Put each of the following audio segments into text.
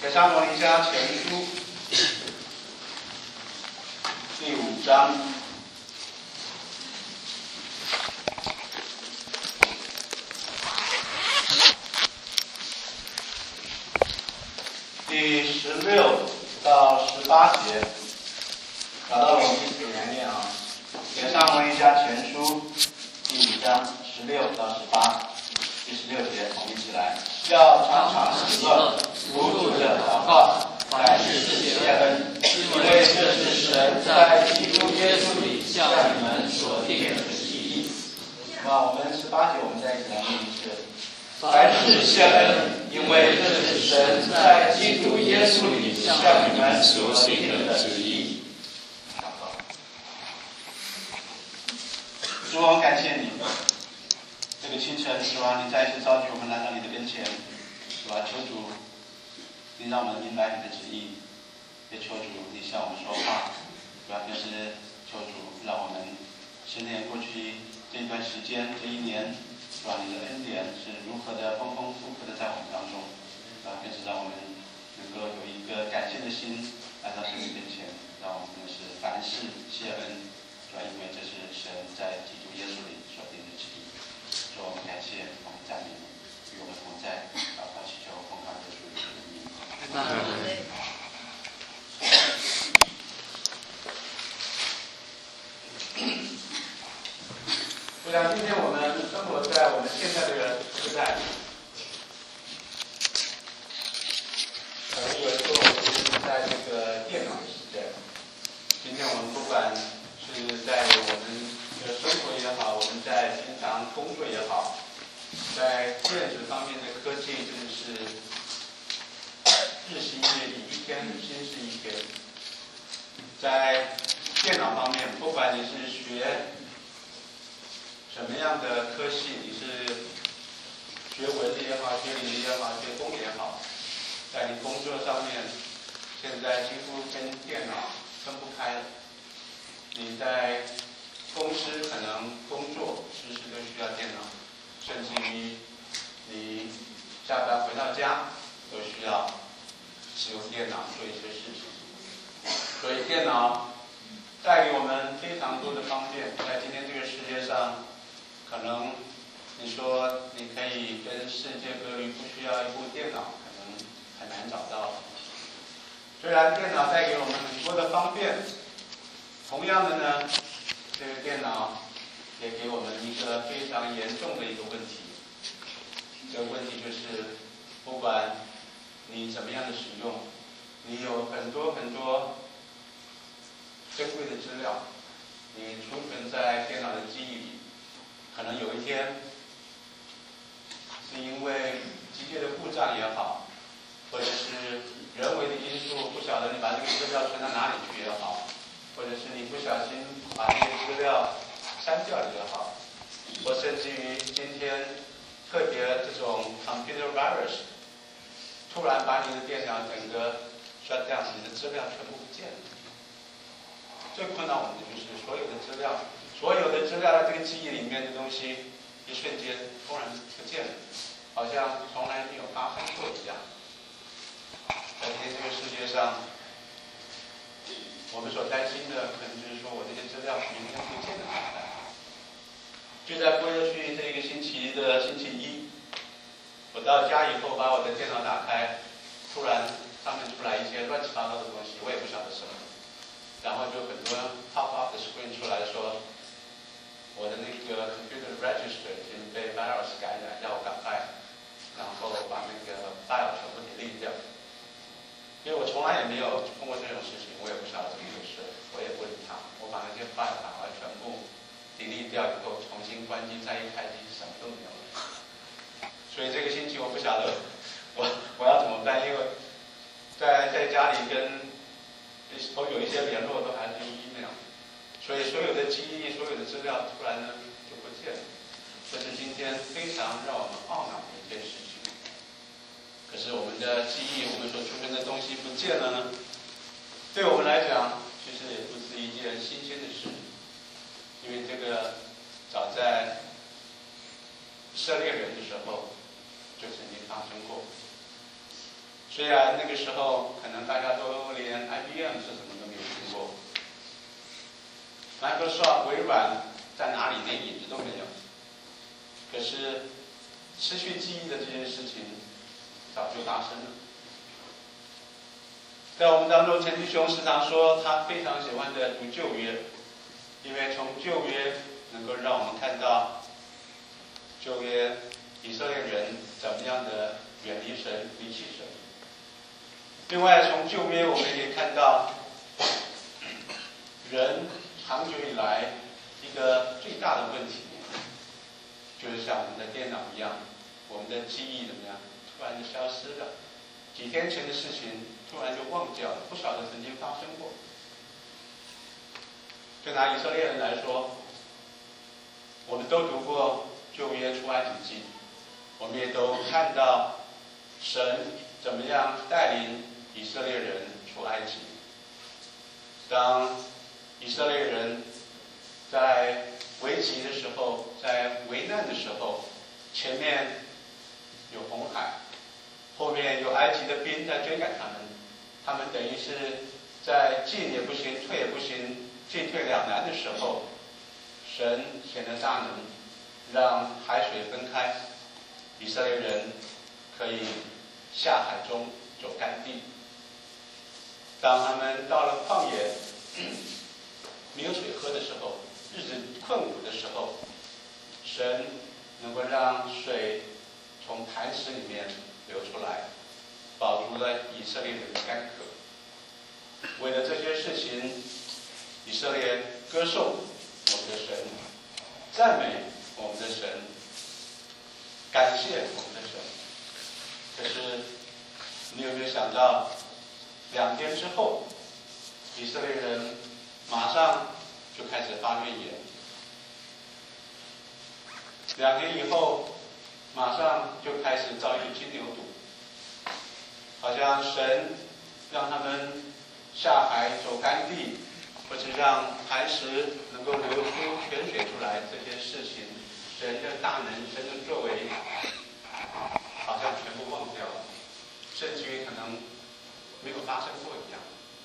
铁上罗尼迦前书第5章。第16到18节，找到了我们一起来念啊。铁上罗尼迦前书第5章16到18，第16节，我们一起来。要常常喜乐，无主的祷告，凡事谢恩，因为这是神在基督耶稣里向你们所定的旨意。我们18节，我们再一起来念一次。凡事谢恩，因为这是神在基督耶稣里向你们所定的旨意。主，我感谢你，这个清晨，主啊，你再一次召集我们来到你的跟前，主啊，求主，你让我们明白你的旨意，也求主你向我们说话，主啊，更是求主让我们思念过去这一段时间，这一年，主啊，你的恩典是如何的丰丰富富的在我们当中，主啊，更是让我们能够有一个感谢的心来到神的面前，让我们真的是凡事谢恩，主啊，因为这是神在基督耶稣里所定的旨意。主，我们感谢，我们赞美你，与我们同在，祷告祈求奉靠耶稣的名。我想今天我们生活在我们现在这个时代，可能有人说我们是在这个电脑的时代。今天我们不管是在我们的生活也好，我们在平常工作也好，在电子方面的科技真的是日新月异，一天新是一天。在电脑方面，不管你是学什么样的科系，你是学文的也好，学理的也好，学工也好，在你工作上面，现在几乎跟电脑分不开了。你在公司可能工作时时都需要电脑，甚至于你下班回到家都需要使用电脑做一些事情。所以电脑带给我们非常多的方便，在今天这个世界上，可能你说你可以跟世界隔离，不需要一部电脑，可能很难找到。虽然电脑带给我们很多的方便，同样的呢，这个电脑也给我们一个非常严重的一个问题。这个问题就是，不管你怎么样的使用，你有很多很多珍贵的资料，你储存在电脑的记忆里，可能有一天是因为机械的故障也好，或者是人为的因素，不晓得你把这个资料存到哪里去也好，或者是你不小心把这些资料删掉了也好，或甚至于今天特别这种 computer virus 突然把你的电脑整个 shut down， 你的资料全部不见了。最困扰我们的就是所有的资料在这个记忆里面的东西，一瞬间突然不见了，好像从来没有发生过一样。在今天这个世界上，我们所担心的可能就是说，我这些资料明天不见了怎么办？就在过去这个星期的星期一，我到家以后把我的电脑打开，突然上面出来一些乱七八糟的东西，我也不晓得什么，然后就很多 pop up 的 screen 出来说，我的那个 computer register 已经被 virus 感染，要我赶快，然后把那个 file 全部delete掉。因为我从来也没有碰过这种事情，我也不晓得怎么回事，我也不理他。我把那些 file 赶快全部 delete掉以后，重新关机再一开机，什么都没有了。所以这个星期我不晓得我要怎么办，因为在家里跟都有一些联络都还是用 email， 所以所有的记忆、所有的资料突然呢就不见了。这是今天非常让我们懊恼的一件事情。可是我们的记忆，我们所储存的东西不见了呢，对我们来讲，其实也不是一件新鲜的事，因为这个早在以色列人的时候就曾经发生过。 虽然那个时候可能大家都连 IBM 是什么都没有听过 ，Microsoft 微软在哪里连影子都没有。可是失去记忆的这件事情早就发生了。在我们当中，陈弟兄时常说他非常喜欢的读旧约，因为从旧约能够让我们看到旧约以色列人怎么样的远离神、离弃神。另外，从旧约我们也可以看到，人长久以来一个最大的问题，就是像我们的电脑一样，我们的记忆怎么样，突然就消失了。几天前的事情突然就忘掉了，不晓得曾经发生过。就拿以色列人来说，我们都读过旧约出埃及记，我们也都看到神怎么样带领以色列人出埃及。当以色列人在危急的时候，在危难的时候，前面有红海，后面有埃及的兵在追赶他们，他们等于是在进也不行，退也不行，进退两难的时候，神显得大能，让海水分开，以色列人可以下海中走干地。当他们到了旷野，没有水喝的时候，日子困苦的时候，神能够让水从磐石里面流出来，保住了以色列人的干渴。为了这些事情，以色列歌颂我们的神，赞美我们的神，感谢我们的神。可是你有没有想到，2天之后，以色列人马上就开始发怨言。2天以后，马上就开始遭遇金牛犊，好像神让他们下海走干地，或者让磐石能够流出泉水出来，这些事情，神的大能、神的作为，好像全部忘掉了，甚至于可能没有发生过一样。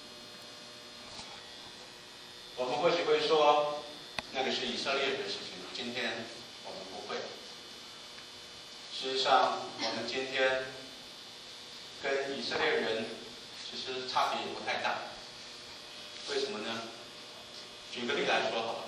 我们或许会说，那个是以色列的事情，今天我们不会。事实上，我们今天跟以色列人其实差别也不太大。为什么呢？举个例来说好了，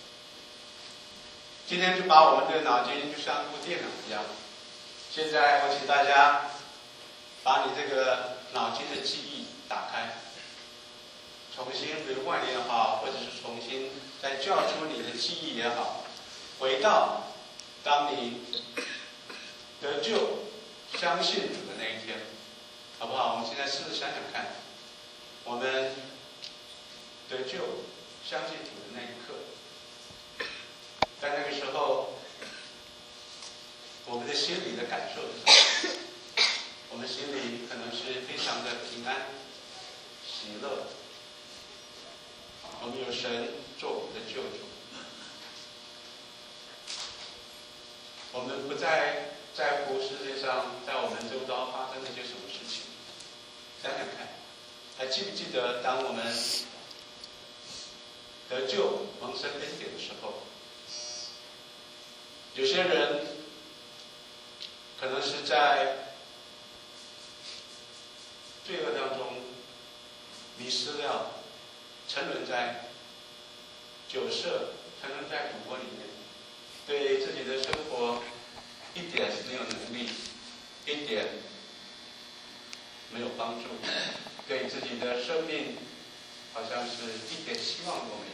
今天就把我们的脑筋就像一部电脑一样。现在我请大家把你这个脑筋的记忆打开，重新rewind也好，或者是重新再叫出你的记忆也好，回到当你得救、相信主的那一天，好不好？我们现在试着想想看，我们得救、相信主的那一刻，在那个时候，我们的心里的感受是什么？我们心里可能是非常的平安、喜乐。我们有神做我们的救主，我们不再在乎世界上在我们周遭发生了些什么事情。想想看，还记不记得当我们得救蒙神恩典的时候，有些人可能是在罪恶当中迷失了，沉沦在酒色，沉沦在赌博里面，对自己的生活一点没有能力，一点没有帮助，对自己的生命好像是一点希望都没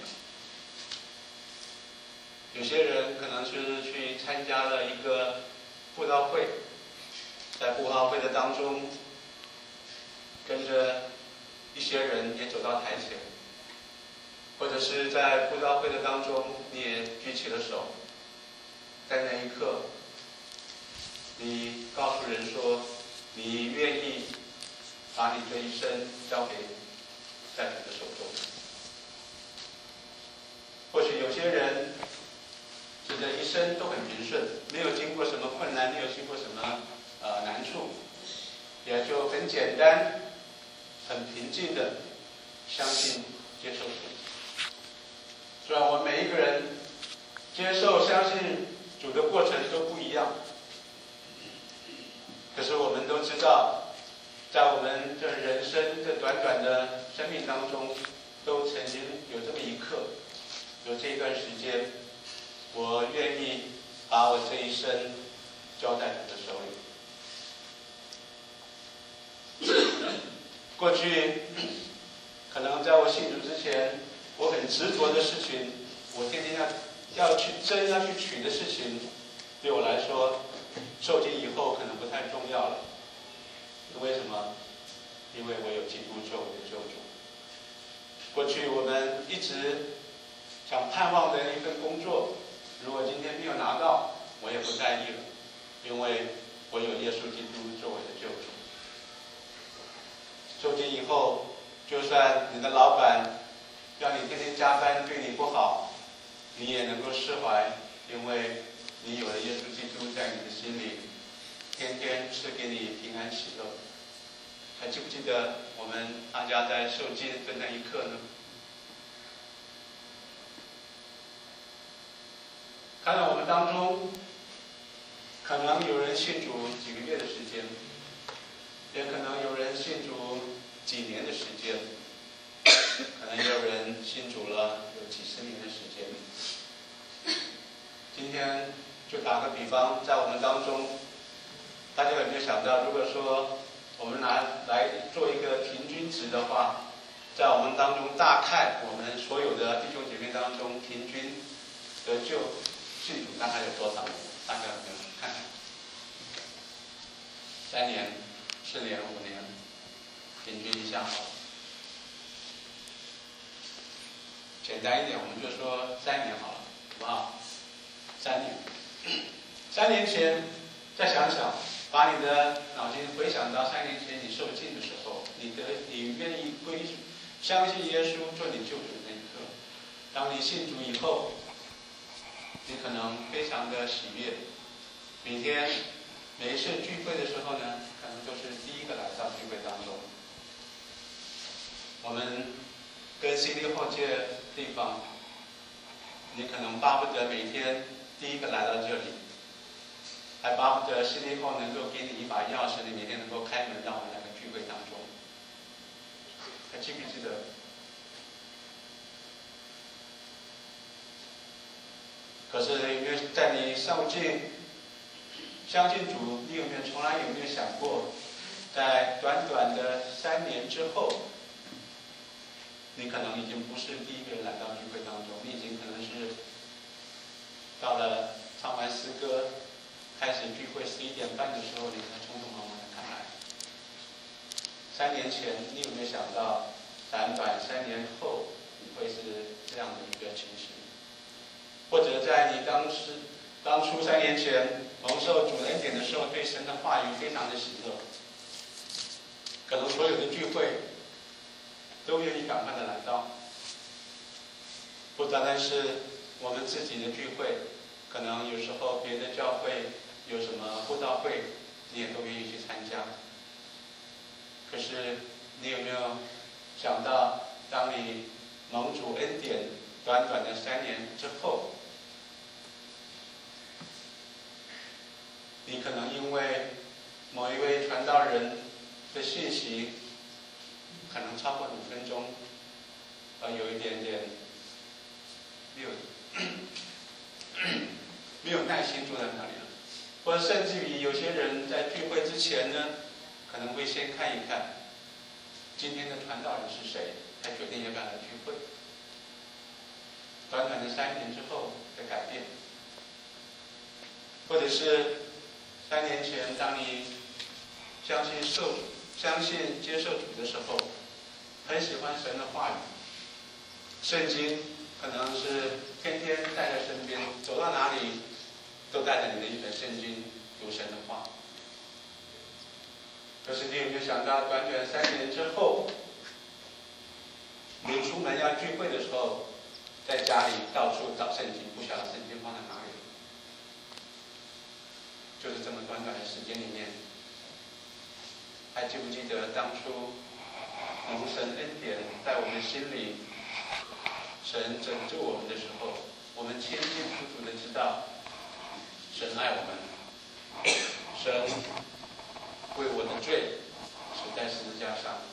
有。有些人可能是去参加了一个布道会，在布道会的当中，跟着一些人也走到台前，或者是在布道会的当中，你也举起了手，在那一刻，你告诉人说，你愿意把你这一生交给在主的手中。或许有些人这个一生都很平顺，没有经过什么困难，没有经过什么难处， 也就很简单、很平静的相信、接受主。虽然我们每一个人接受、相信主的过程都不一样，可是我们都知道，在我们这人生这短短的生命当中，都曾经有这么一刻，有这一段时间，我愿意把我这一生交在主的手里。过去可能在我信主之前，我很执着的事情，我天天要去争、要去取的事情，对我来说，受尽以后可能不太重要了。为什么？因为我有基督做我的救主。过去我们一直想盼望的一份工作，如果今天没有拿到，我也不在意了，因为我有耶稣基督做我的救主。受尽以后，就算你的老板让你天天加班，对你不好，你也能够释怀，因为你有了耶稣基督在你的心里，天天赐给你平安喜乐。还记不记得我们大家在受尽的那一刻呢？看到我们当中，可能有人信主几个月的时间，也可能有人信主几年的时间，可能也有人信主了有几十年的时间。今天就打个比方，在我们当中，大家有没有想到，如果说我们来做一个平均值的话，在我们当中大概我们所有的弟兄姐妹当中，平均得救信主大概有多少人？大家有没有看看？3年、4年、5年，平均一下好了。简单一点，我们就说3年好了，好不好？3年。3年前，再想想，把你的脑筋回想到3年前你受浸的时候，你愿意相信耶稣做你救主的那一刻。当你信主以后，你可能非常的喜悦，每一次聚会的时候呢，可能都是第一个来到聚会当中。我们跟 CD 后街的地方，你可能巴不得每天第一个来到这里，还巴不得 CD 后能够给你一把钥匙，你每天能够开门到我们那个聚会当中。还记不记得？可是有没有在你相信主，你从来有没有想过，在短短的3年之后，你可能已经不是第一个人来到聚会当中，你已经可能是到了唱完诗歌，开始聚会11点半的时候，你才匆匆忙忙的赶来。3年前，你有没有想到，短3年后，你会是这样的一个情形？或者在你当初3年前蒙受主恩典的时候，对神的话语非常的喜乐，可能所有的聚会都愿意赶快的来到，不单单是我们自己的聚会，可能有时候别的教会有什么布道会，你也都愿意去参加。可是你有没有想到，当你蒙主恩典短短的3年之后，你可能因为某一位传道人的信息，可能超过5分钟，而有一点点没有耐心坐在那里了，或者甚至于有些人在聚会之前呢，可能会先看一看今天的传道人是谁，才决定要不要来聚会。短短的3年之后的改变，或者是3年前，当你相信接受主的时候，很喜欢神的话语，圣经可能是天天带在身边，走到哪里都带着你的一本圣经，读神的话。可是你有没有想到，短短3年之后，你出门要聚会的时候，在家里到处找圣经，不晓得圣经放在哪里。就是这么短短的时间里面， 还记不记得当初蒙神恩典在我们心里，神拯救我们的时候，我们清清楚楚的知道，神爱我们，神为我的罪死在十字架上，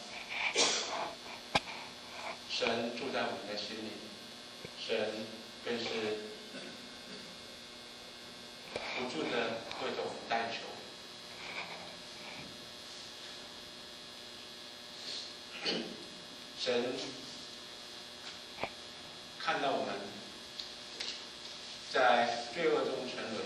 神住在我们的心里，神更是不住的为着我们代求。神看到我们在罪恶中沉沦，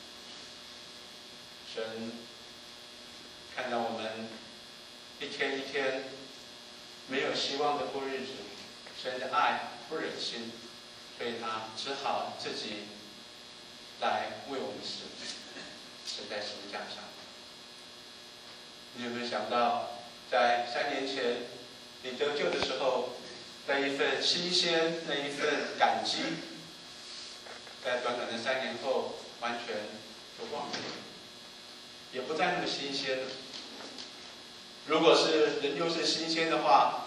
神看到我们一天一天没有希望的过日子，神的爱不忍心，所以他只好自己来为我们死在十字架上。你有没有想到，在3年前你得救的时候，那一份新鲜，那一份感激，在短短的3年后完全就忘记了，也不再那么新鲜了。如果是仍旧是新鲜的话，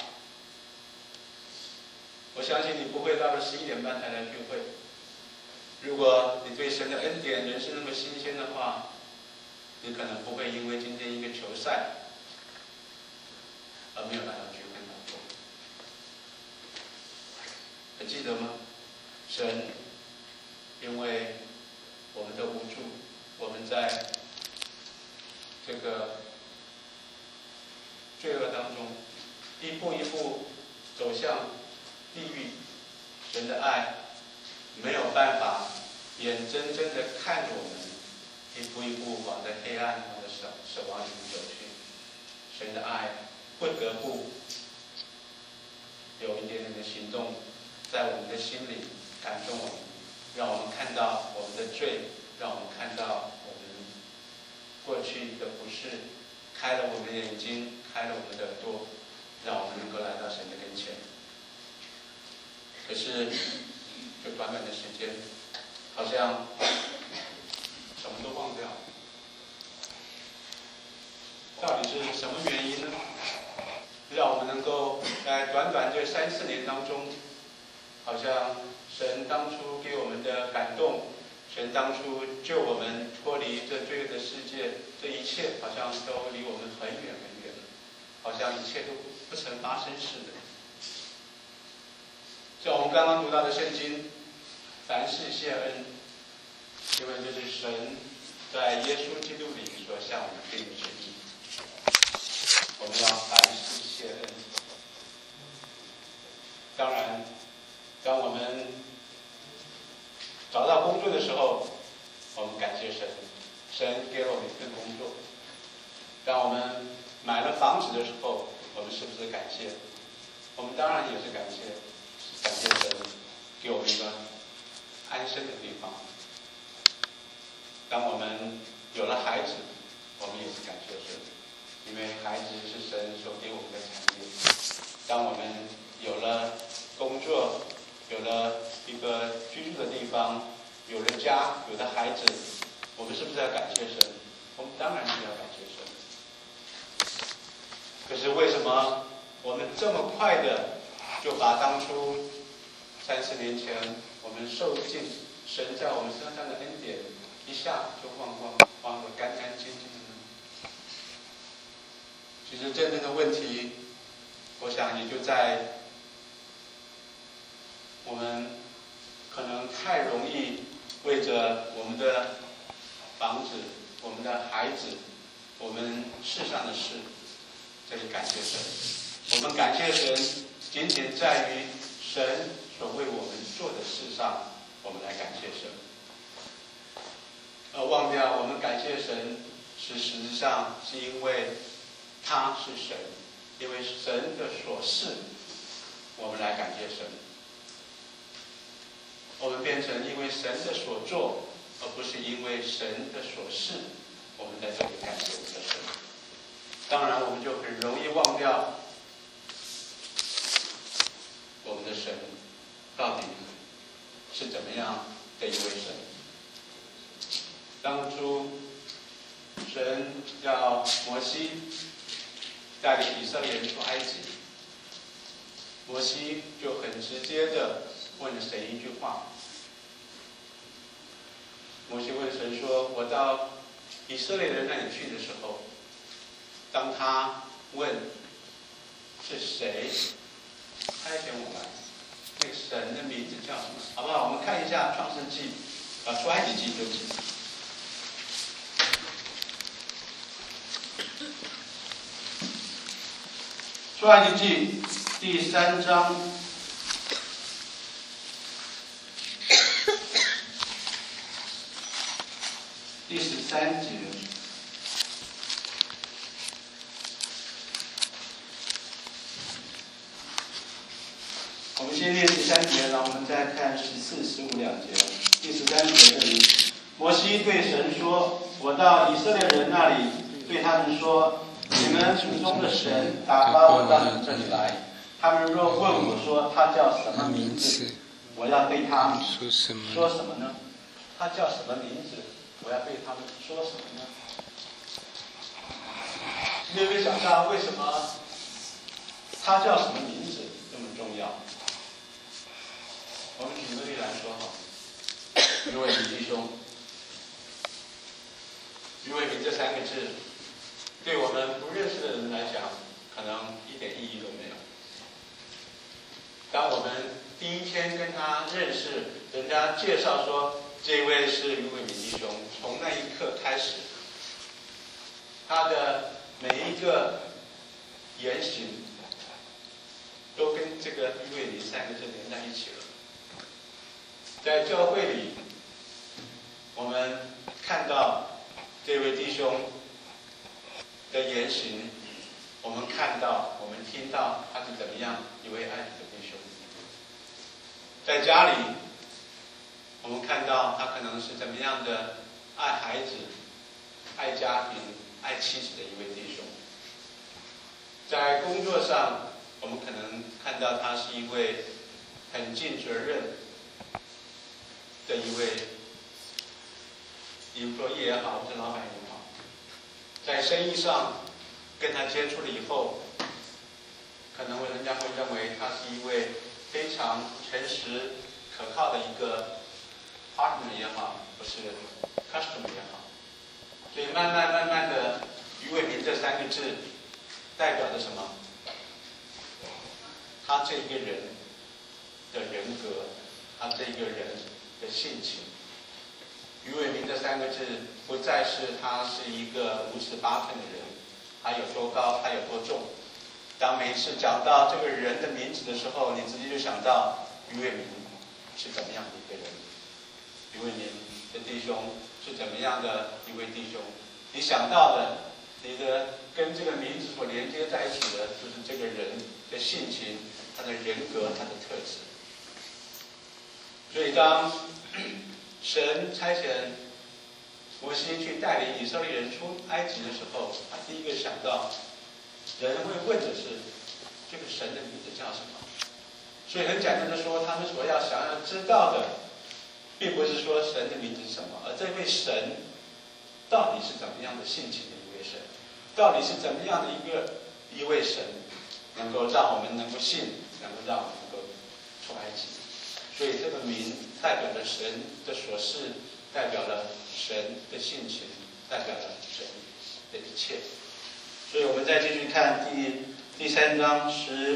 我相信你不会到了11点半才来聚会。如果你对神的恩典仍是那么新鲜的话，你可能不会因为今天一个球赛而没有来到聚会当中。还记得吗？神因为我们的无助，我们在这个罪恶当中一步一步走向地狱，神的爱没有办法眼睁睁地看着我们一步一步往着黑暗和死亡里面走去。神的爱不得不有一点点的行动在我们的心里感动我们，让我们看到我们的罪，让我们看到我们过去的不是，开了我们的眼睛，开了我们的耳朵，让我们能够来到神的跟前。可是就短短的时间，好像什么都忘掉了。到底是什么原因呢？让我们能够在短短这3、4年当中，好像神当初给我们的感动，神当初救我们脱离这罪恶的世界，这一切好像都离我们很远很远，好像一切都不曾发生似的。像我们刚刚读到的圣经，凡事谢恩，因为这是神在耶稣基督里所向我们定的旨意。我们要凡事谢恩。当然，当我们找到工作的时候，我们感谢神，神给了我们一份工作。当我们买了房子的时候，我们是不是感谢？我们当然也是感谢神给我们一个安身的地方。当我们有了孩子，我们也是感谢神，因为孩子是神所给我们的产业。当我们有了工作，有了一个居住的地方，有了家，有了孩子，我们是不是要感谢神？我们当然是要感谢神。可是为什么我们这么快的就把当初3、4年前我们受尽神在我们身上的恩典，一下就忘得干干净净的呢？其实真正的问题，我想也就在我们可能太容易为着我们的房子、我们的孩子、我们世上的事，这里感谢神。我们感谢神，仅仅在于神所为我们做的事上，我们来感谢神，而忘掉我们感谢神是实质上是因为他是神，因为神的所事，我们来感谢神。我们变成因为神的所做，而不是因为神的所事，我们在这里感谢我们的神。当然，我们就很容易忘掉我们的神到底是怎么样的一位神。当初神要摩西带领以色列人出埃及，摩西就很直接的问了神一句话。摩西问神说：“我到以色列人那里去的时候，当他问是谁差遣我来，那个神的名字叫什么？好不好？我们看一下创世纪，出埃及记对不起。出埃及记第3章第13节。我们先念13节，然后我们再看14、15两节。第13节这里，摩西对神说：“我到以色列人那里，对他们说，你们祖宗的神打发我到你们这里来。他们若问我说他叫什么名字，我要对他们说什么呢？他叫什么名字？我要对他们说什么呢？”你有没有想到为什么他叫什么名字这么重要？我们举个例来说哈，于伟明弟兄，于伟明这3个字，对我们不认识的人来讲，可能一点意义都没有。当我们第一天跟他认识，人家介绍说这位是于伟明弟兄，从那一刻开始，他的每一个言行都跟这个于伟明3个字连在一起了。在教会里，我们看到这位弟兄的言行，我们看到、我们听到他是怎么样一位爱主的弟兄。在家里，我们看到他可能是怎么样的爱孩子、爱家庭、爱妻子的一位弟兄。在工作上，我们可能看到他是一位很尽责任的一位employee也好，或者老板也好。在生意上跟他接触了以后，可能人家会认为他是一位非常诚实可靠的一个 partner 也好，或是 customer 也好。所以慢慢的，于伟明这3个字代表着什么？他这个人的人格，他这个人的性情。于伟明这3个字不再是他是一个5尺8寸的人，他有多高，他有多重。当每一次讲到这个人的名字的时候，你直接就想到于伟明是怎么样的一个人，于伟明的弟兄是怎么样的一位弟兄。你想到的，你的跟这个名字所连接在一起的，就是这个人的性情、他的人格、他的特质。所以当神差遣摩西去带领以色列人出埃及的时候，他第一个想到人会问的是这个神的名字叫什么。所以很简单的说，他们所要想要知道的并不是说神的名字是什么，而这位神到底是怎么样的性情的一位神，到底是怎么样的一位神，能够让我们能够信，能够让我们能够出埃及。所以这个名代表了神的所事，代表了神的性情，代表了神的一切。所以我们再继续看第3章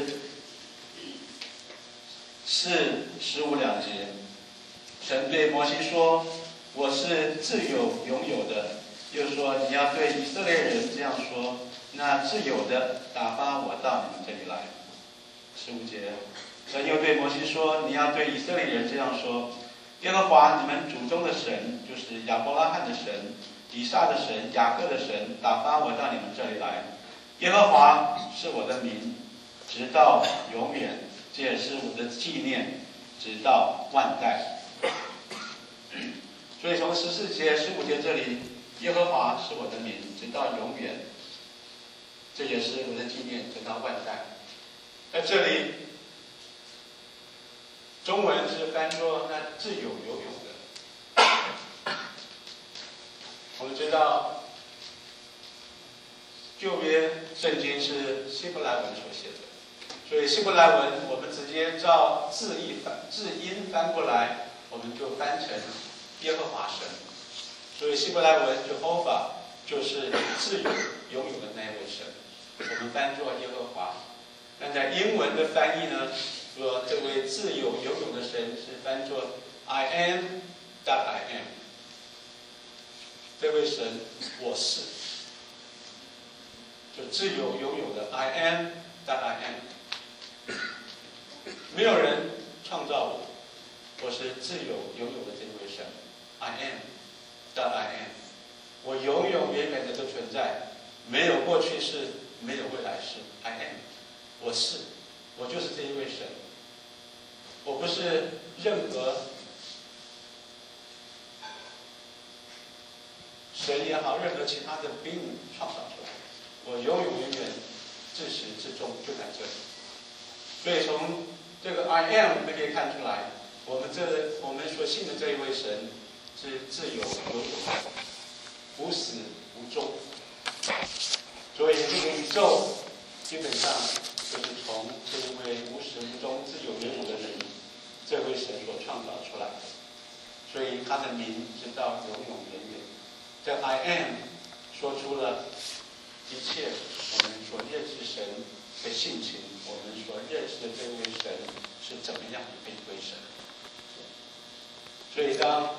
14、15两节。神对摩西说：“我是自有永有的。”又说：“你要对以色列人这样说，那自有的打发我到你们这里来。”15节。神又对摩西说：“你要对以色列人这样说，耶和华你们祖宗的神，就是亚伯拉罕的神、以撒的神、雅各的神，打发我到你们这里来。耶和华是我的名，直到永远，这也是我的纪念，直到万代。”所以从14节、15节这里，耶和华是我的名，直到永远，这也是我的纪念，直到万代。在这里，中文是翻作那自有永有的。我们知道， 旧约圣经是希伯来文所写的，所以希伯来文我们直接照字音翻过来，我们就翻成耶和华神。所以希伯来文 Jehovah 就是自由拥有的那一位神，我们翻作耶和华。但在英文的翻译呢，说这位自由拥有的神是翻作 I am that I am。这位神我是，就自由拥有的 I am that I am。没有人创造我，我是自由拥有的这位神 I am that I am。我永永远远的都存在，没有过去式，没有未来式 I am。我是，我就是这一位神。我不是任何神也好，任何其他的being创造出来，我永永远远自始至终就在这里。所以从这个 I am 我们可以看出来，我们所信的这一位神是自由永有的，无始无终。所以这个宇宙基本上就是从这一位无始无终、自由永有的人，这位神所创造出来的。所以他的名直到永永远远。这 I am 说出了一切我们所认识神的性情，我们所认识的这位神是怎么样的一位神。所以当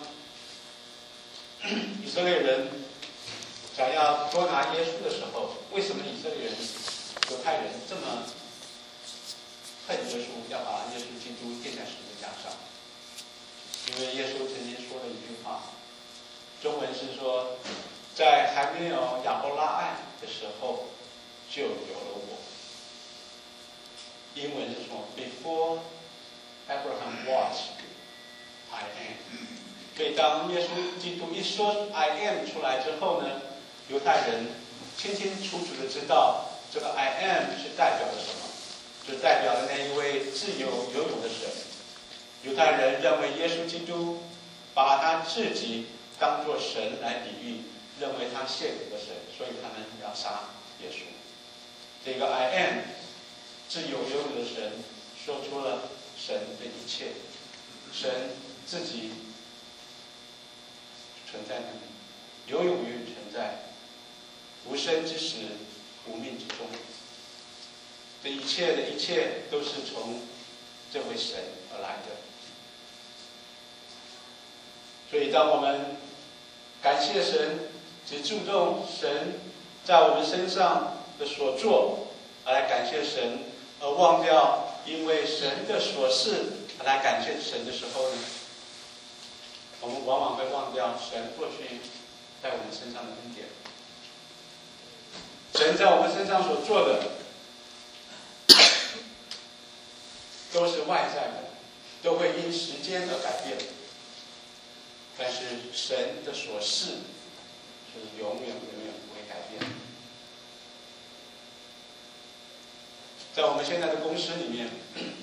以色列人想要捉拿耶稣的时候，为什么以色列人、犹太人这么恨耶稣，要把耶稣基督钉在十字架上？因为耶稣曾经说了一句话，中文是说，在还没有亚伯拉罕的时候就有了我。英文是说 Before Abraham was, I am。所以当耶稣基督一说 I am 出来之后呢，犹太人清清楚楚的知道这个 I am 是代表了什么，就代表了那一位自由拥有的神。犹太人认为耶稣基督把他自己当作神来比喻，认为他献给了神，所以他们要杀耶稣。这个 I am 自由拥有的神说出了神的一切，神自己存在那里，永永远远存在，无生之始，无命之终。这一切的一切都是从这位神而来的。所以当我们感谢神，只注重神在我们身上的所做，而来感谢神，而忘掉因为神的所事而来感谢神的时候呢，我们往往会忘掉神过去在我们身上的恩典。神在我们身上所做的都是外在的，都会因时间而改变，但是神的所事是永远不会改变。在我们现在的公司里面，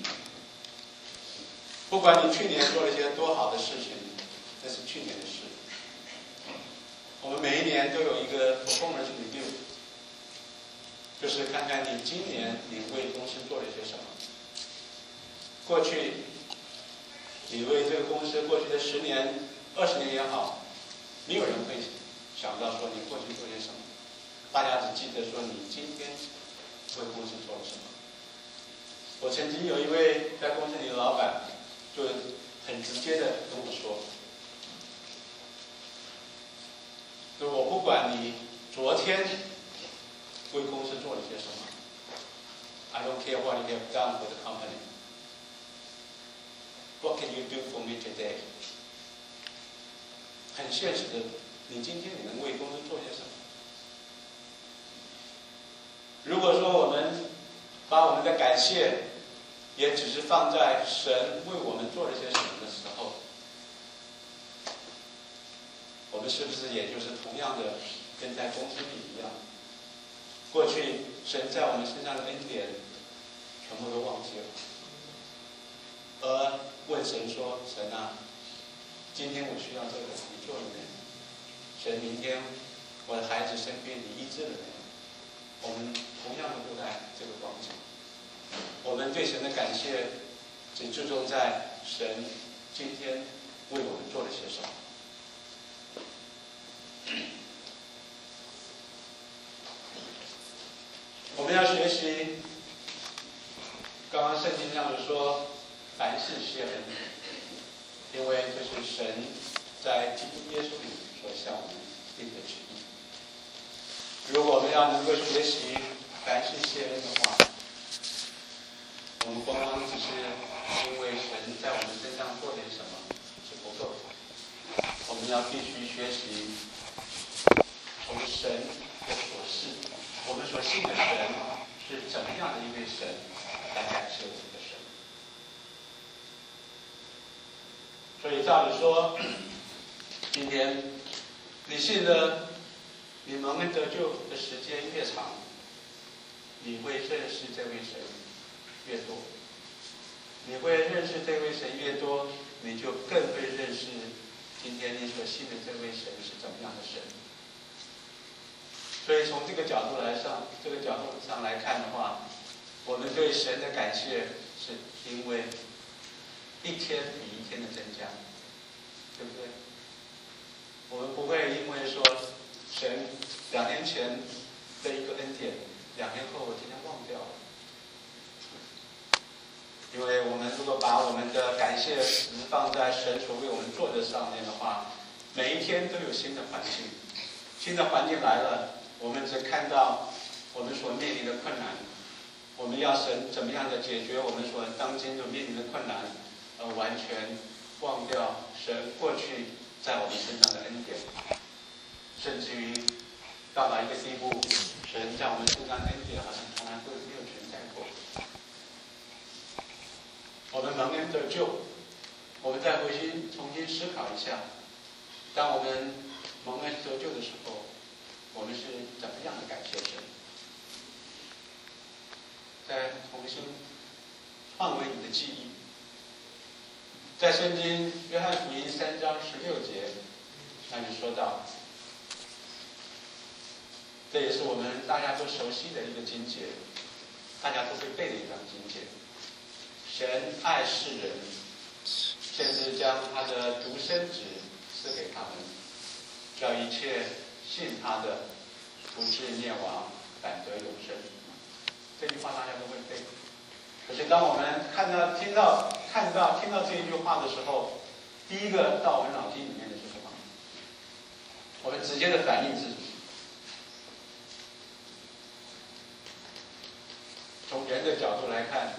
不管你去年做了一些多好的事情，那是去年的事。我们每一年都有一个 performance review， 就是看看你今年你为公司做了些什么。过去你为这个公司过去的10年、20年也好，没有人会想到说你过去做些什么，大家只记得说你今天为公司做了什么。我曾经有一位在公司里的老板，就很直接的跟我说，就我不管你昨天为公司做了些什么 ，I don't care what you have done for the company. What can you do for me today? 很现实的，你今天你能为公司做些什么？如果说我们把我们的感谢也只是放在神为我们做了些什么的时候，我们是不是也就是同样的跟在公司里一样，过去神在我们身上的恩典全部都忘记了，而问神说，神啊，今天我需要这个，你做了没有？神，明天我的孩子生病，你医治了没有？ 我们同样的都在这个光景。我们对神的感谢只注重在神今天为我们做了些什么。我们要学习，刚刚圣经上面说，凡事谢恩，因为这是神在基督耶稣里所向我们定的旨意。如果我们要能够学习凡事谢恩的话，我们光光只是因为神在我们身上做点什么是不够的，我们要必须学习从神的所示，我们所信的神是怎么样的一位神，来感谢我们的神。所以照理说，今天你信的，你蒙恩得救的时间越长，你会认识这位神越多，你会认识这位神越多，你就更会认识今天你所信的这位神是怎么样的神。所以从这个角度上来看的话，我们对神的感谢是因为一天比一天的增加，对不对？我们不会因为说神2年前的一个恩典，2年后我今天忘掉了。因为我们如果把我们的感谢值放在神所为我们做的上面的话，每一天都有新的环境，新的环境来了，我们只看到我们所面临的困难，我们要神怎么样的解决我们所当今所面临的困难，而完全忘掉神过去在我们身上的恩典，甚至于到达一个地步，神在我们身上的恩典好像从来都没有存在过。我们蒙恩得救，我们再回去重新思考一下，当我们蒙恩得救的时候，我们是怎么样的感谢神？再重新换回你的记忆，在圣经约翰福音3章16节，那里说到，这也是我们大家都熟悉的一个经节，大家都会背的一张经节。神爱世人，甚至将他的独生子赐给他们，叫一切信他的不至灭亡，反得永生。这句话大家都会背。可是当我们听到这一句话的时候，第一个到我们脑筋里面的是什么？我们直接的反应是，从人的角度来看，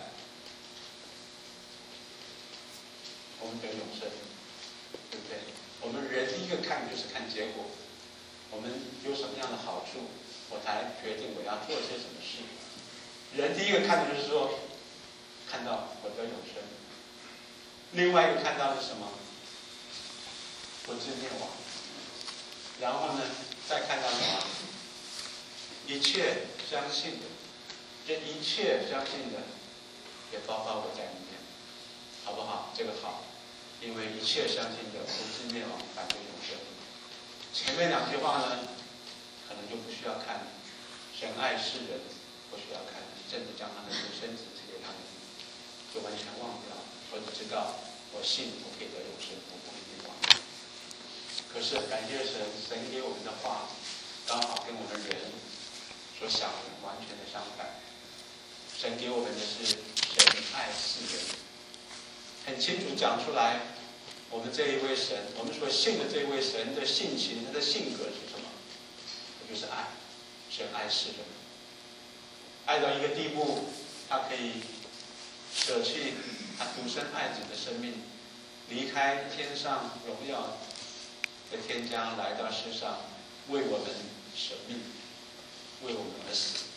我们得永生，对不对？我们人第一个看就是看结果，我们有什么样的好处，我才决定我要做些什么事。人第一个看的就是说，看到我得永生。另外一个看到的是什么？不至灭亡。然后呢，再看到什么？一切相信的，这一切相信的，也包括我在里面，好不好？这个好，因为一切相信的不至灭亡，反得永生。前面2句话呢，可能就不需要看，神爱世人不需要看，甚至将他的独生子赐给他们，就完全忘掉，我只知道我信我可以得永生，我不会灭亡。可是感谢神，神给我们的话，刚好跟我们人所想的完全的相反。神给我们的是神爱世人，很清楚讲出来，我们这一位神，我们所信的这一位神的性情，他的性格是什么？就是爱，神爱世人，爱到一个地步，他可以舍弃他独生爱子的生命，离开天上荣耀的天家，来到世上，为我们舍命，为我们而死，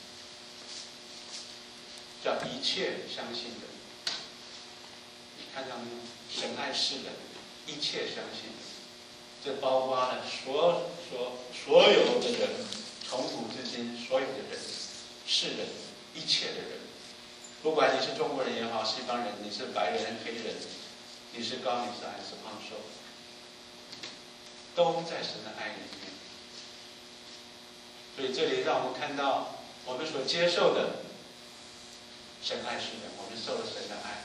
叫一切相信的。你看到没有？神爱世人，一切相信，这包括了所有的人，从古至今所有的人，世人，一切的人，不管你是中国人也好，西方人，你是白人、黑人，你是高你是矮是胖瘦，都在神的爱里面。所以这里让我们看到， 我们所接受的，神爱世人，我们受了神的爱，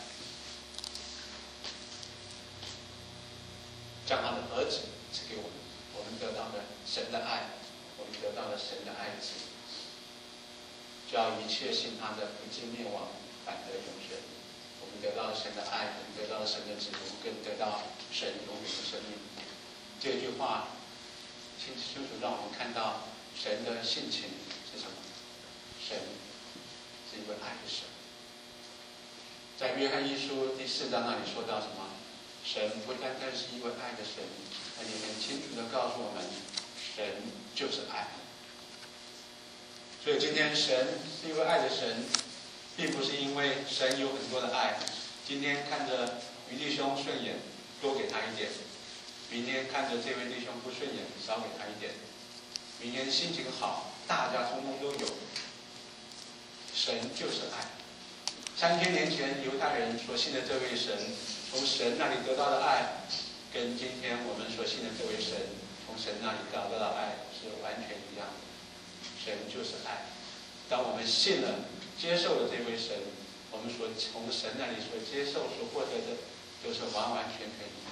将他的儿子赐给我们，我们得到了神的爱，我们得到了神的爱子，叫一切信他的不至灭亡，反得永生。我们得到了神的爱，我们得到了神的指路，更得到神永远的生命。这句话清楚让我们看到神的性情是什么？神是一位爱的神。在约翰一书第4章那里说到什么？神不单单是一位爱的神，而且很清楚地告诉我们，神就是爱。所以今天神是一位爱的神，并不是因为神有很多的爱，今天看着于弟兄顺眼，多给他一点；明天看着这位弟兄不顺眼，少给他一点；明天心情好，大家通通都有。神就是爱。3000年前犹太人所信的这位神，从神那里得到的爱，跟今天我们所信的这位神从神那里得到的爱是完全一样的。神就是爱。当我们信了、接受了这位神，我们所从神那里所接受、所获得的，都是完完全全一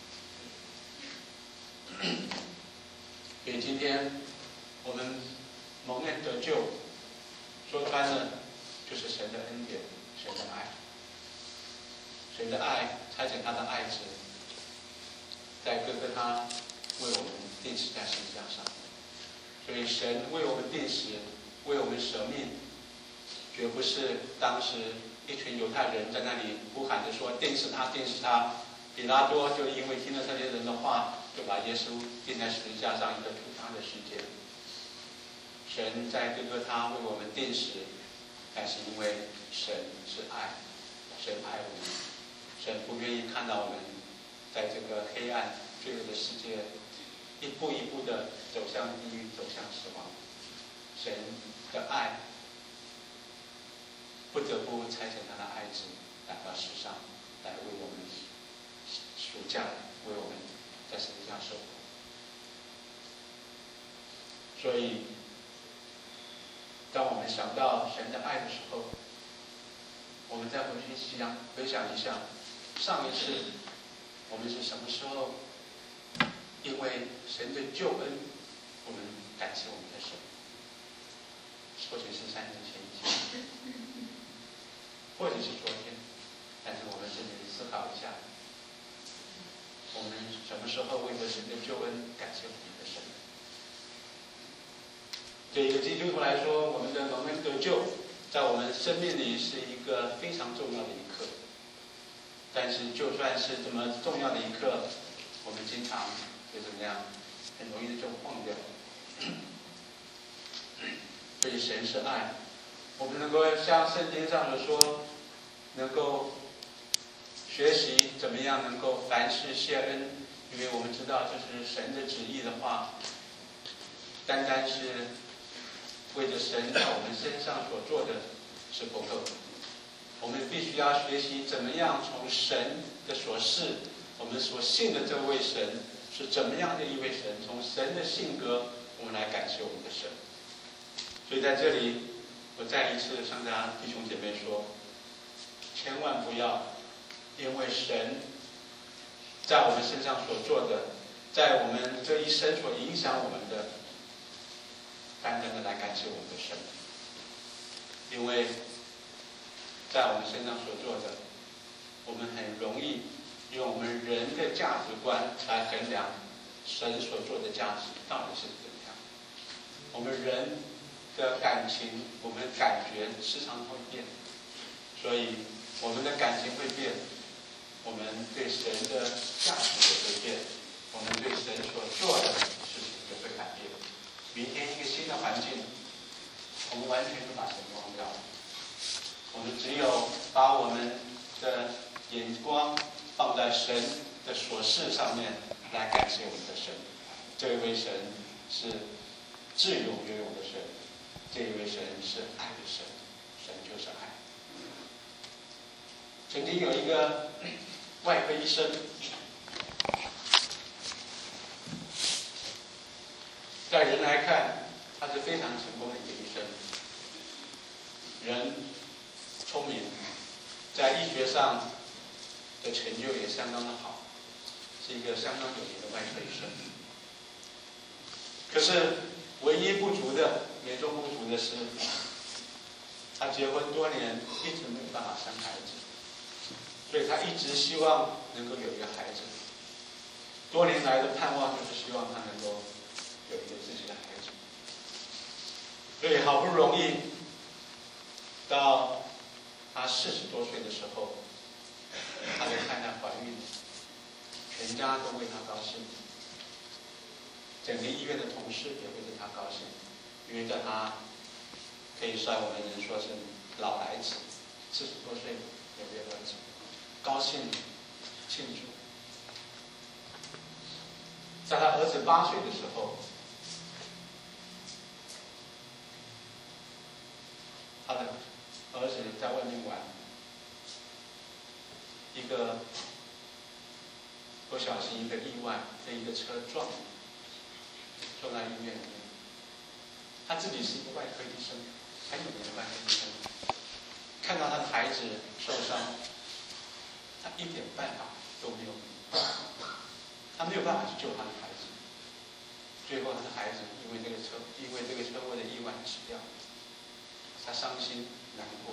样的。所以今天我们蒙恩得救，说穿了就是神的恩典。神的爱，神的爱差遣他的爱子，在哥哥他为我们钉死在十字架上。所以神为我们钉死，为我们舍命，绝不是当时一群犹太人在那里呼喊着说钉死他，钉死他。比拉多就因为听了这些人的话，就把耶稣钉在十字架上，一个屠杀的事件。神在哥哥他为我们钉死，但是因为神是爱，神爱我们，神不愿意看到我们在这个黑暗罪恶的世界一步一步的走向地狱，走向死亡。神的爱不得不差遣他的爱子来到世上，来为我们赎价，为我们在十字架受苦。所以当我们想到神的爱的时候，我们再回去回想一下，上一次我们是什么时候因为神的救恩，我们感谢我们的神？或许是3年前以前，或者是昨天，但是我们自己思考一下，我们什么时候为了神的救恩感谢我们的神？对一个基督徒来说，我们的蒙恩得救，在我们生命里是一个非常重要的一刻。但是就算是这么重要的一刻，我们经常就怎么样，很容易的就忘掉。所以神是爱，我们能够像圣经上所说，能够学习怎么样能够凡事谢恩，因为我们知道这是神的旨意的话，单单是为着神在我们身上所做的是不够的。我们必须要学习怎么样从神的所示，我们所信的这位神是怎么样的一位神，从神的性格，我们来感谢我们的神。所以在这里，我再一次向大家弟兄姐妹说，千万不要因为神在我们身上所做的，在我们这一生所影响我们的，单单的来感谢我们的神，因为在我们身上所做的，我们很容易用我们人的价值观来衡量神所做的价值到底是怎样。我们人的感情，我们感觉时常会变，所以我们的感情会变，我们对神的价值也会变，我们对神所做的事情也会改变。明天一个新的环境，我们完全就把神忘掉了。我们只有把我们的眼光放在神的所事上面，来感谢我们的神。这一位神是自由拥有的神，这一位神是爱的神，神就是爱。曾经有一个外科医生，在人来看，他是非常成功的一个医生， 人聪明，在医学上的成就也相当的好，是一个相当有名的外科医生。可是唯一不足的、美中不足的是，他结婚多年，一直没有办法生孩子，所以他一直希望能够有一个孩子。多年来的盼望就是希望他能够有一个自己的孩子。所以好不容易到他40多岁的时候，他的太太怀孕了，全家都为他高兴，整个医院的同事也为着他高兴，因为在他可以算我们人说是老来子，40多岁有个儿子，高兴庆祝。在他儿子8岁的时候，他的儿子在外面玩，一个不小心一个意外被一个车撞在医院里面。他自己是一个外科医生，很有名的外科医生，看到他的孩子受伤，他一点办法都没有，他没有办法去救他的孩子。最后他的孩子因为这个车祸的意外死掉了，他伤心难过。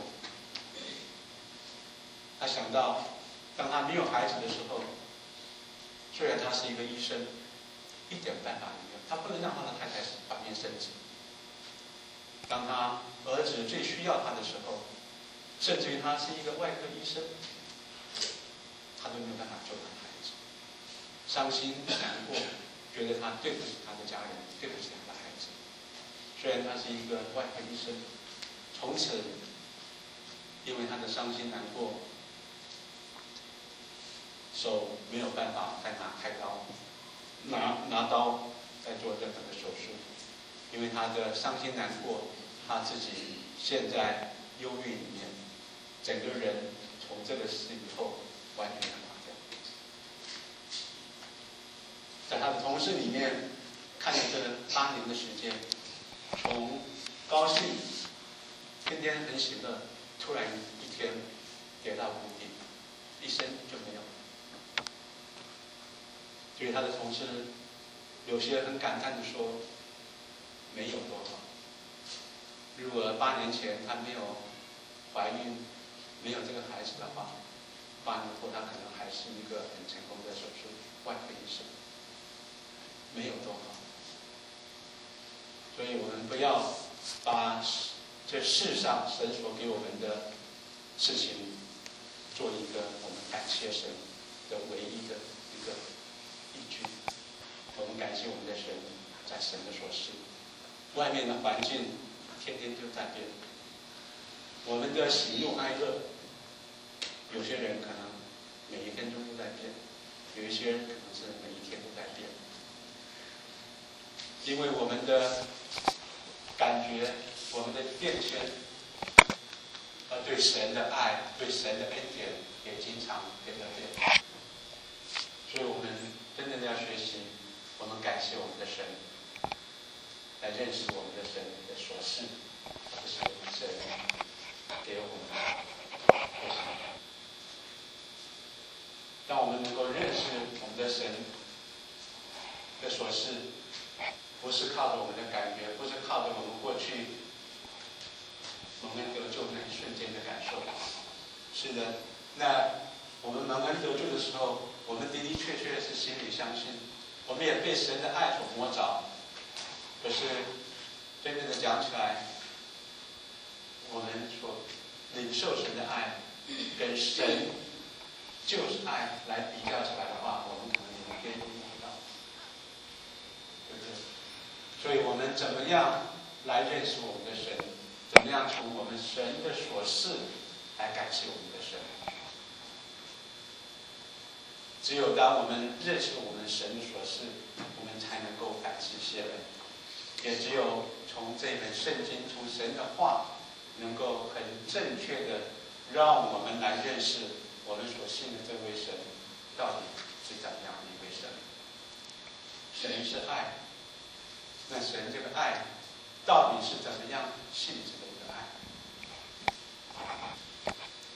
他想到，当他没有孩子的时候，虽然他是一个医生，一点办法也没有，他不能让他的太太怀孕生子。当他儿子最需要他的时候，甚至于他是一个外科医生，他都没有办法救他的孩子，伤心难过，觉得他对不起他的家人，对不起他的孩子。虽然他是一个外科医生，从此因为他的伤心难过，手没有办法再开刀，拿刀再做任何的手术，因为他的伤心难过，他自己陷在忧郁里面，整个人从这个事以后完全的垮掉。在他的同事里面，看着这8年的时间，从高兴、天天很喜乐，突然一天跌到谷底，一生就没有了。所以他的同事有些很感叹的说：“没有多好。如果8年前他没有怀孕，没有这个孩子的话，8年后他可能还是一个很成功的手术外科医生。没有多好。所以我们不要把这世上神所给我们的事情做一个我们感谢神的唯一的一个依据。我们感谢我们的神，在神的所施，外面的环境天天就在变，我们的喜怒哀乐，有些人可能每一分钟都在变，有一些人可能是每一天都在变，因为我们的感觉，我们的变迁，对神的爱，对神的恩典也经常变得变。所以我们真正的要学习，我们感谢我们的神，来认识我们的神的所是，这是神给我们的。当我们能够认识我们的神的所是，不是靠着我们的感觉，不是靠着我们过去蒙恩得救那一瞬间的感受。是的，那我们蒙恩得救的时候，我们的的确确是心里相信，我们也被神的爱所摸着。可是真正的讲起来，我们所领受神的爱，跟神就是爱来比较起来的话，我们可能连边都摸不到，对不对？所以我们怎么样来认识我们的神？怎么样从我们神的所是来感谢我们的神？只有当我们认识我们神的所是，我们才能够感谢谢恩。也只有从这本圣经，从神的话，能够很正确的让我们来认识我们所信的这位神到底是怎么样的一位神。神是爱，那神这个爱到底是怎么样性质的一个爱？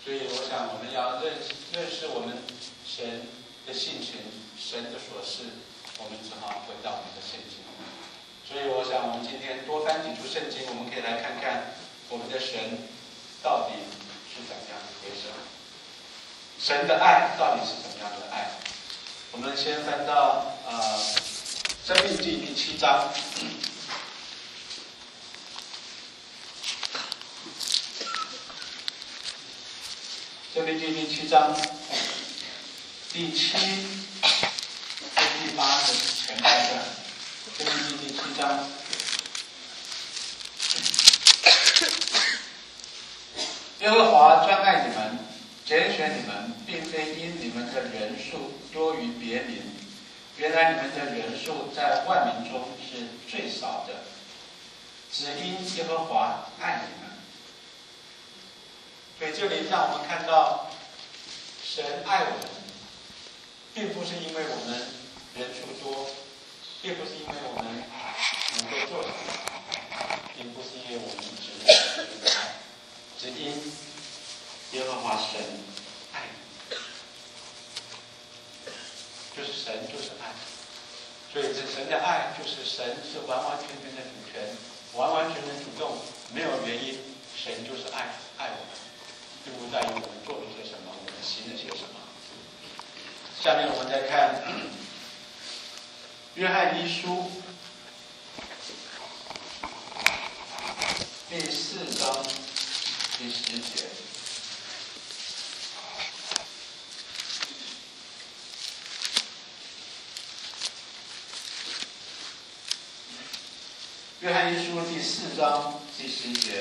所以我想我们要认识我们神的性情，神的所事，我们只好回到我们的圣经。所以我想我们今天多翻几处圣经，我们可以来看看我们的神到底是怎样一回事，神的爱到底是怎么样的爱。我们先翻到申命记第7章。申命记第7章第7跟第8的前半段。申命记第7章耶和华专爱你们，拣选你们，并非因你们的人数多于别民，原来你们的人数在万民中是最少的，只因耶和华爱你们。所以这里让我们看到神爱我们，并不是因为我们人数多，并不是因为我们能够做什么，并不是因为我们值得爱，只因耶和华神爱你，就是神就是爱。所以这神的爱就是神是完完全全的主权，完完全全主动，没有原因，神就是爱我们，并不在于我们做了些什么，我们行了些什么。下面我们再看约翰一书第4章第10节。约翰一书第4章第10节，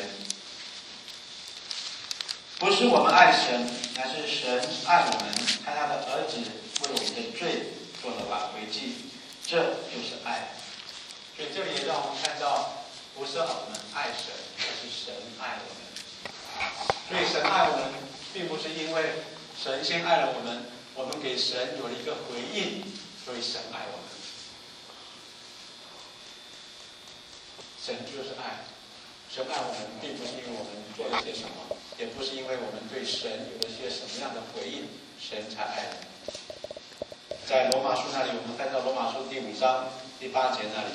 不是我们爱神，乃是神爱我们，看他的儿子为我们的罪做了挽回祭，这就是爱。所以这里也让我们看到，不是我们爱神，而是神爱我们。所以神爱我们，并不是因为神先爱了我们，我们给神有了一个回应，所以神爱我们。神就是爱，神爱我们，并不是因为我们做了些什么，也不是因为我们对神有了些什么样的回应，神才爱我们。在罗马书那里，我们翻到罗马书第5章第8节那里。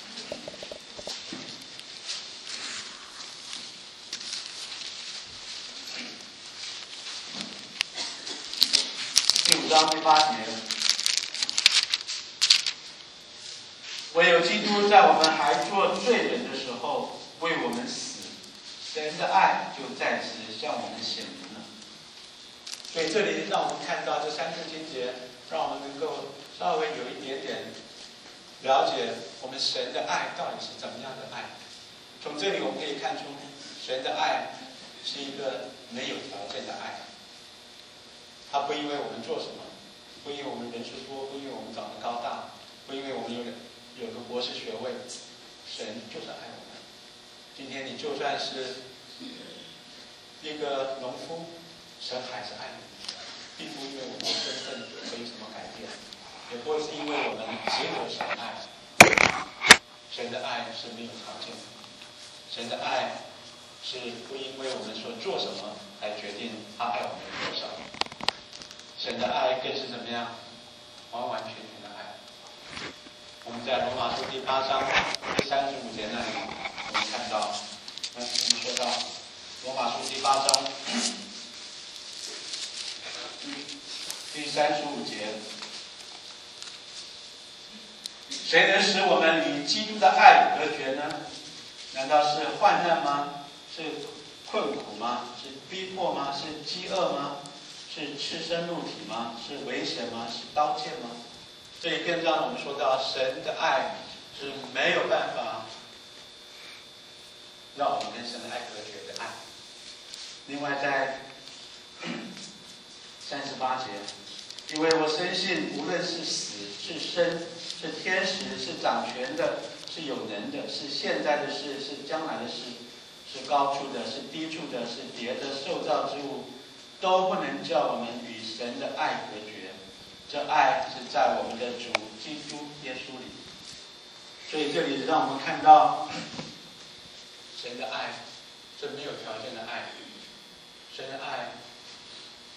第5章第8节，唯有基督在我们还做罪人的时候为我们死，神的爱就在此向我们显明了。所以这里让我们看到这3处经节，让我们能够稍微有一点点了解我们神的爱到底是怎么样的爱。从这里我们可以看出，神的爱是一个没有条件的爱，他不因为我们做什么，不因为我们人数多，不因为我们长得高大，不因为我们有个博士学位，神就是爱我们。今天你就算是一个农夫，神还是爱你，并不因为我们的身份有什么改变，也不会是因为我们值得神爱。神的爱是没有条件的，神的爱是不因为我们所做什么来决定他爱我们多少。神的爱更是怎么样？完完全全的爱。我们在罗马书第8章第35节那里，我们看到，我们说到罗马书第8章第35节，谁能使我们与基督的爱隔绝呢？难道是患难吗？是困苦吗？是逼迫吗？是饥饿吗？是赤身露体吗？是危险吗？是刀剑吗？这里更让我们说到，神的爱是没有办法让我们跟神的爱隔绝的爱。另外在38节，因为我深信，无论是死是生，是天使，是掌权的，是有能的，是现在的事，是将来的事，是高处的，是低处的，是别的受造之物，都不能叫我们与神的爱隔绝。这爱是在我们的主基督耶稣里。所以这里让我们看到神的爱是没有条件的爱，神的爱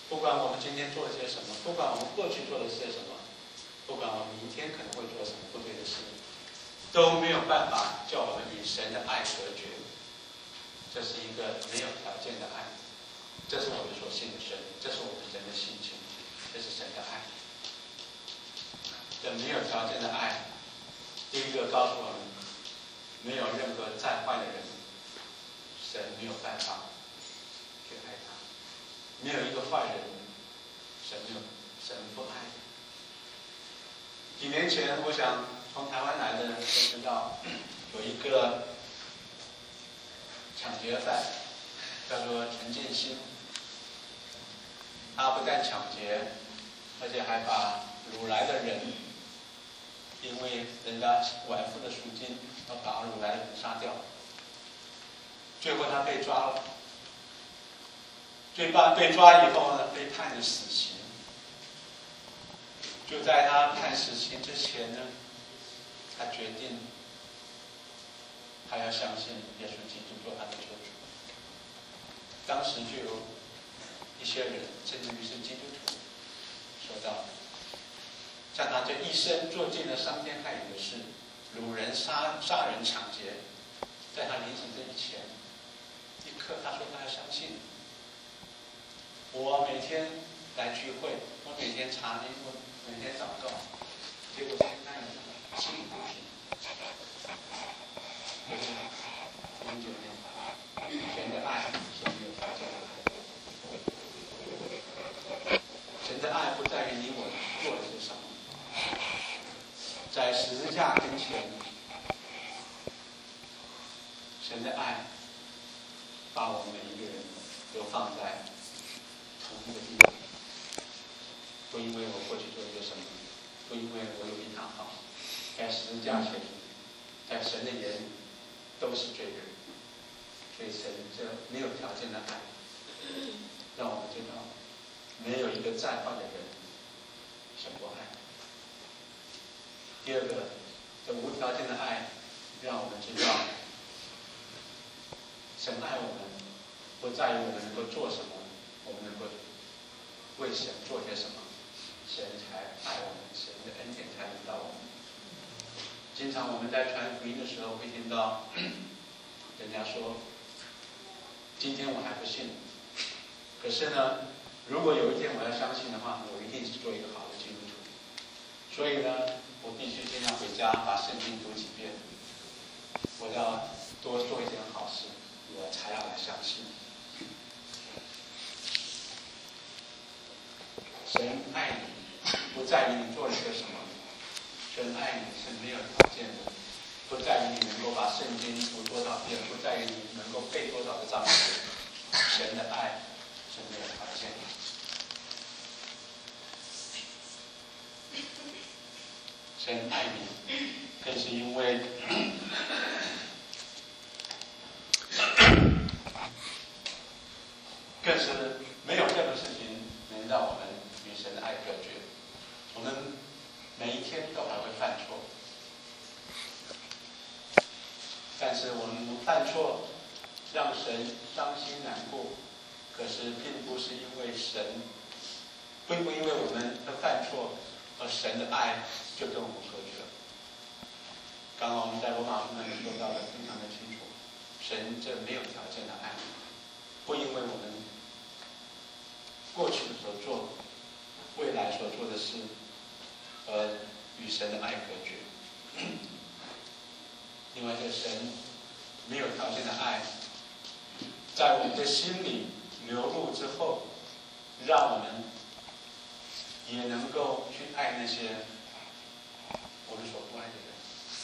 不管我们今天做了些什么，不管我们过去做了些什么，不管我们明天可能会做什么不对的事，都没有办法叫我们与神的爱隔绝。这是一个没有条件的爱，这是我们所信的神，这是我们人的性情，这是神的爱。这没有条件的爱，第一个告诉我们，没有任何再坏的人，神没有办法去爱他；没有一个坏人，神不爱。几年前，我想从台湾来的人都知道，有一个抢劫犯，叫做陈建新。他不但抢劫，而且还把掳来的人，因为人家晚付的赎金，要把掳来的人杀掉。最后他被抓了，被抓以后呢，被判了死刑。就在他判死刑之前呢，他决定，他要相信耶稣基督做他的救主。当时就有一些人，甚至于是基督徒，说到，像他这一生做尽了伤天害理的事，掳人、杀人、抢劫，在他临死这以前一刻，他说他要相信，我每天来聚会，我每天查经，我每天祷告，结果现在呢，心里不平。可是09年，神的爱是没有条件的爱。神的爱不在于你我做了些什么，在十字架跟前，神的爱把我们每一个人都放在同一个地方。不因为我过去做了些什么，不因为我有比他好，在十字架前，在神的眼里都是罪人。所以神这没有条件的爱，让我们知道，没有一个再坏的人，神不爱。第二个，这无条件的爱，让我们知道，神爱我们，不在于我们能够做什么，我们能够为神做些什么，神才爱我们，神的恩典才临到我们。经常我们在传福音的时候会听到人家说，今天我还不信，可是呢，如果有一天我要相信的话，我一定是做一个好的基督徒。所以呢，我必须经常回家把圣经读几遍，我要多做一点好事，我才要来相信。神爱你，不在于你做了些什么，神爱你是没有条件的，不在于你能够把圣经读多少遍，不在于你能够背多少个章节，神的爱是没有条件的。神爱你，更是因为更是没有任何事情能让我们与神的爱隔绝。我们每一天都还会犯错，但是我们犯错让神伤心难过，可是并不是因为我们的犯错而神的爱就跟我们隔绝了。刚刚我们在罗马书那里说到的非常的清楚，神这没有条件的爱，不因为我们过去所做、未来所做的事而与神的爱隔绝。因为这神没有条件的爱，在我们的心里流露之后，让我们也能够去爱那些我们所不爱的人。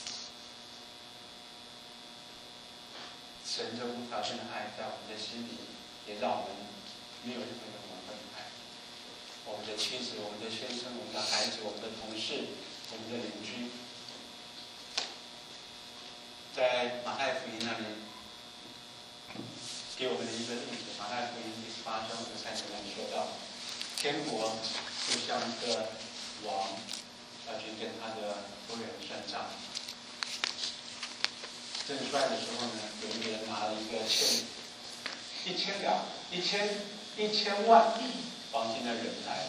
神这无条件的爱在我们的心里，也让我们没有任何的蒙蔽爱。我们的妻子、我们的先生、我们的孩子、我们的同事、我们的邻居，在马太福音那里给我们的一个例子，马太福音第18章53节那里说到，天国就像一个王要去跟他的夫人算账。正算的时候呢，有一个人拿了一个1000万宝黄金的人来，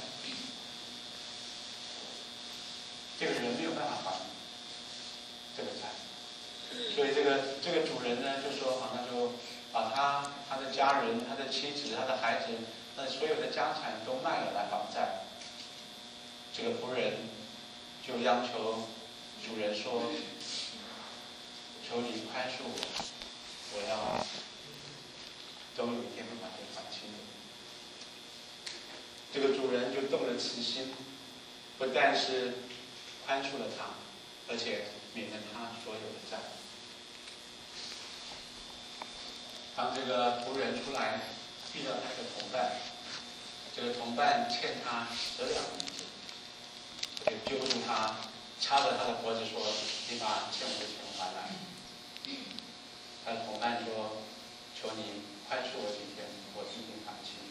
这个人没有办法还这个债，所以这个主人呢就说好，那就把他的家人、他的妻子、他的孩子、他的所有的家产都卖了来还债。这个仆人就央求主人说：“求你宽恕我，我要总有一天会把这还清的。”这个主人就动了慈心，不但是宽恕了他，而且免了他所有的债。当这个仆人出来遇到他的同伴，这个同伴欠他10两银子，就揪住他，掐着他的脖子说：“你把欠我的钱还来。”他的同伴说：“求你宽恕我几天，我一定还清。”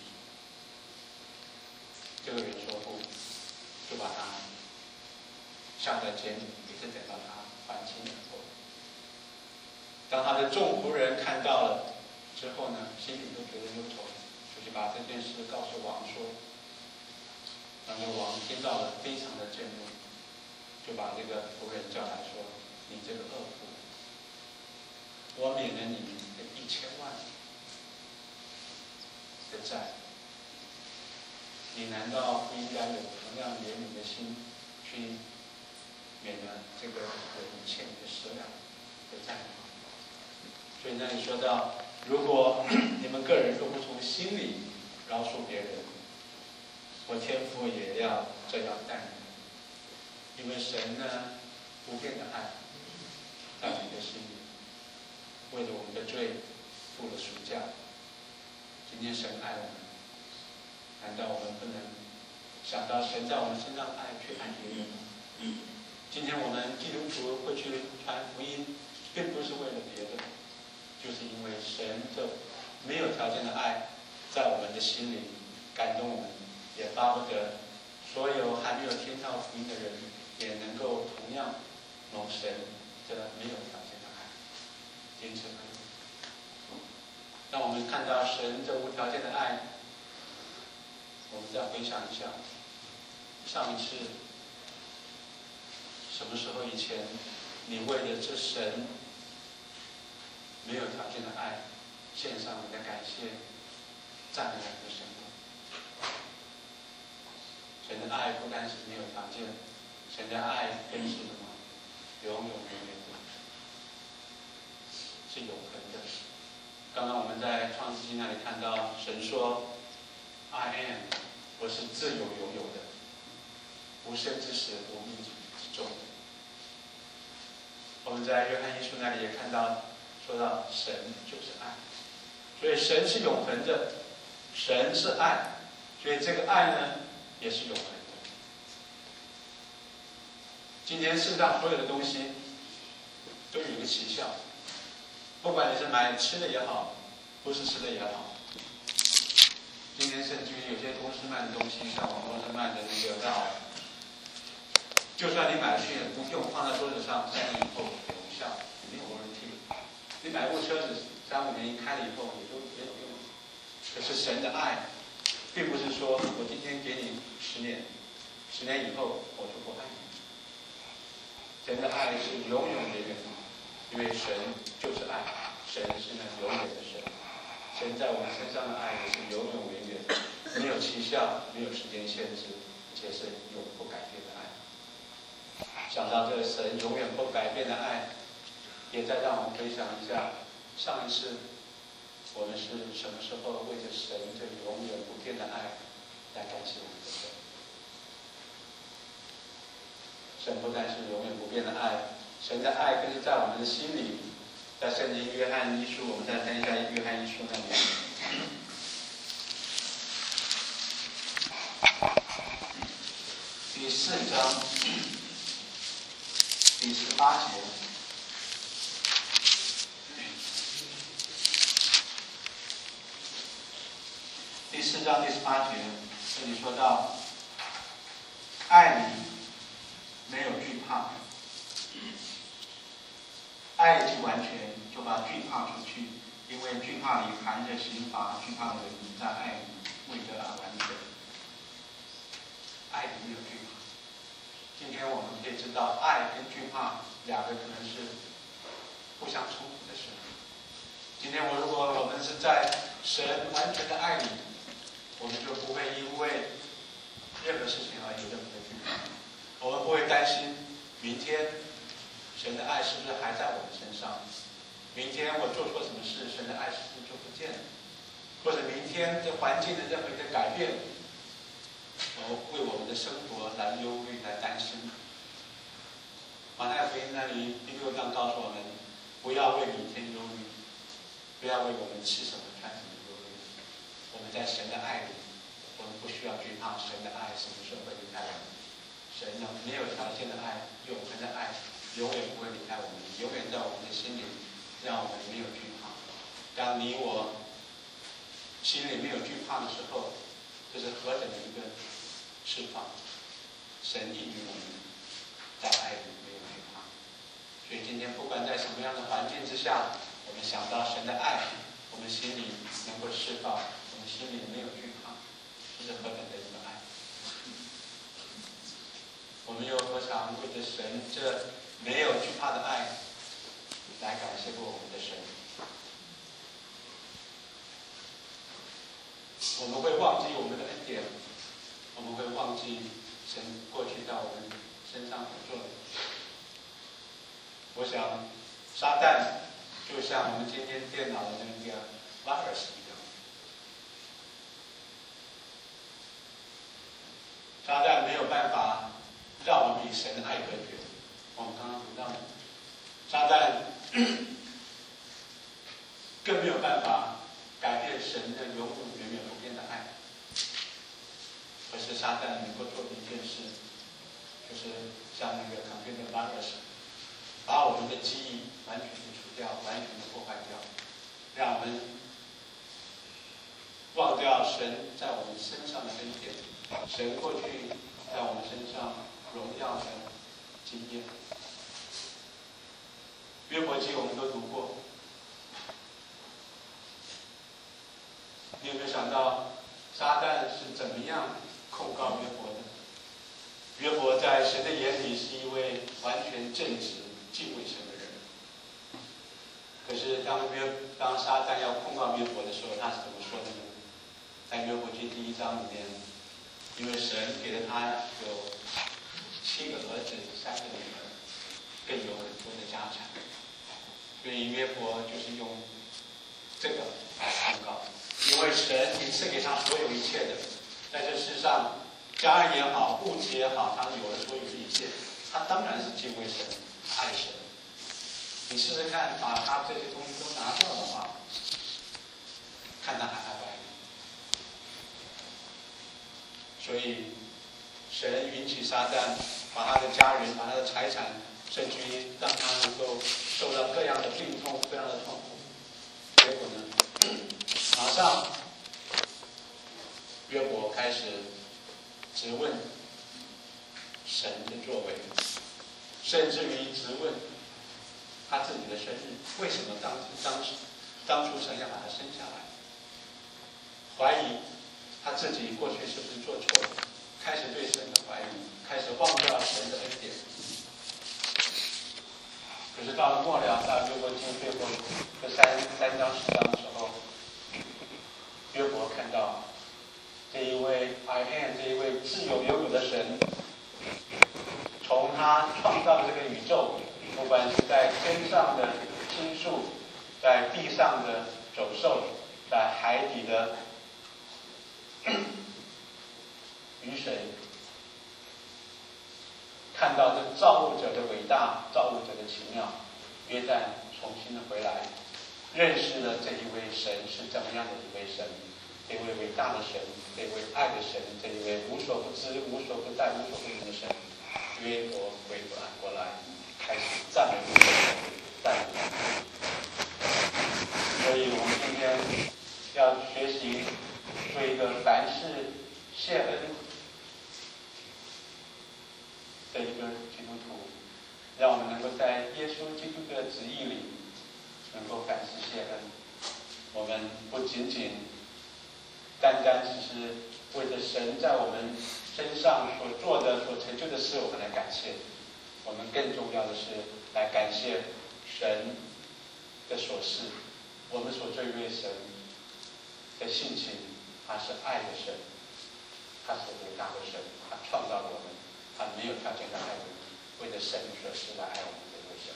这个人说不，就把他下在监里，一直等到他还清以后。当他的众仆人看到了之后呢，心里都觉得忧愁，就去把这件事告诉王说。当这个王听到了，非常的震怒，就把这个仆人叫来说：“你这个恶仆，我免了你的1000万的债，你难道不应该有同样怜悯的心，去免了这个人欠你的10两的债吗？”所以那里说到，如果你们个人都不从心里饶恕别人，我天父也要这样待你，因为神呢不变的爱在你的心里，为了我们的罪付了赎价。今天神爱我们，难道我们不能想到神在我们身上的爱去爱别人吗？今天我们基督徒会去传福音，并不是为了别的，就是因为神的没有条件的爱在我们的心里感动我们，也巴不得所有还没有听到福音的人也能够同样蒙神这没有条件的爱。因此让我们看到神这无条件的爱，我们再回想一下，上一次什么时候以前你为了这神没有条件的爱献上你的感谢赞美你的神？神的爱不单是没有条件，神的爱更是什么？永永远远的，是永恒的。刚刚我们在创世纪那里看到神说 I am， 我是自有永有的，无生之始，无命之终。我们在约翰一书那里也看到说到神就是爱，所以神是永恒的，神是爱，所以这个爱呢也是永恒的。今天世上所有的东西都有一个奇效，不管你是买吃的也好，不是吃的也好。今天甚至于有些公司卖的东西，像网络上卖的那个药，就算你买去不用，放在桌子上3年以后有效，没有 warranty。你买部车子3、5年开了以后也都没有用。可是神的爱，并不是说我今天给你10年，10年以后我就不爱你。神的爱是永永远远的，因为神就是爱，神是那永远的神。神在我们身上的爱也是永永远远，没有期效，没有时间限制，而且是永不改变的爱。想到这个神永远不改变的爱，也再让我们回想一下，上一次我们是什么时候为着神这永远不变的爱来感谢我们的神？神不但是永远不变的爱，神的爱更是在我们的心里。在圣经约翰一书，我们再看一下约翰一书那里，第4章第18节。第4章第18节，这里说到，爱里没有惧怕，爱既完全，就把惧怕除去，因为惧怕里含着刑罚，惧怕的人在爱里未得而完全。 天我们可以知道，爱跟惧怕两个可能是互相冲突的事。今天如果我们是在神完全的爱里，我们就不会因为任何事情而有任何的惧怕。我们不会担心明天神的爱是不是还在我们身上，明天我做错什么事，神的爱是不是就不见了，或者明天这环境的任何一个改变，为我们的生活来忧虑、来担心。马太福音那里第6章告诉我们，不要为明天忧虑，不要为我们吃什么穿什么忧虑。我们在神的爱里，我们不需要惧怕神的爱什么时候会离开我们。神没有条件的爱，永恒的爱，永远不会离开我们，永远在我们的心里，让我们没有惧怕。当你我心里没有惧怕的时候，这是何等的一个释放！神应允我们在爱里没有惧怕。所以今天不管在什么样的环境之下，我们想到神的爱，我们心里能够释放，我们心里没有惧怕，这是何等的一个爱！我们又何尝为着神这没有惧怕的爱来感谢过我们的神？我们会忘记我们的恩典，我们会忘记神过去在我们身上所做的。我想撒旦就像我们今天电脑的那个 virus 一样，撒旦没有办法让我们与神的爱隔绝。我们刚刚读到的，撒旦更没有办法改变神的永远不变的爱。可是撒旦能够做的一件事，就是像那个 computer virus， 把我们的记忆完全的除掉，完全的破坏掉，让我们忘掉神在我们身上的恩典，神过去在我们身上荣耀的经验。约伯记我们都读过，你有没有想到撒旦是怎么样控告约伯的？约伯在神的眼里是一位完全正直、敬畏神的人。可是当撒旦要控告约伯的时候，他是怎么说的呢？在约伯记第1章里面，因为神给了他有7个儿子、3个女儿，更有很多的家产，所以约伯就是用这个来控告。因为神已赐给他所有一切的，在这世上，家人也好，物质也好，他有了所有的一切，他当然是敬畏神、爱神。你试试看，把他这些东西都拿掉的话，看他还爱不爱你？所以，神允许撒旦把他的家人、把他的财产，甚至于让他能够受到各样的病痛、各样的痛苦。结果呢？马上，约伯开始质问神的作为，甚至于质问他自己的生日，为什么当初神要把他生下来？怀疑他自己过去是不是做错了，开始对神的怀疑，开始忘掉神的恩典。可是到了末了，到约伯记最后这3章10章的时候，约伯看到这一位 I am 这一位自由拥有的神，从他创造的这个宇宙，不管是在天上的星宿，在地上的走兽，在海底的雨水，看到这造物者的伟大，造物者的奇妙，约旦重新的回来，认识了这一位神是怎么样的一位神，这位伟大的神，这位爱的神，这一位无所不知、无所不在、无所不能的神。约伯回过来，开始赞美赞美。所以我们今天要学习做一个凡事谢恩的一个基督徒，让我们能够在耶稣基督的旨意里，能够凡事谢恩。我们不仅仅单单只是为着神在我们身上所做的、所成就的事，我们来感谢。我们更重要的是来感谢神的所事。我们所追为神的性情，他是爱的神，他是伟大的神，他创造了我们，他没有条件的爱我们，为了神所事来爱我们这位神。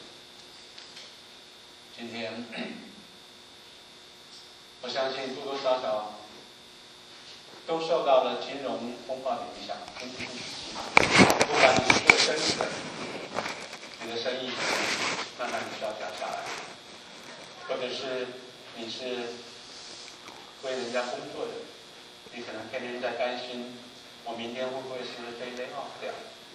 今天，我相信多多少少都受到了金融风暴的影响，不管你是做生意的，你的生意慢慢的萧条下来，或者是你是为人家工作的，你可能天天在担心，我明天会不会是被lay off掉？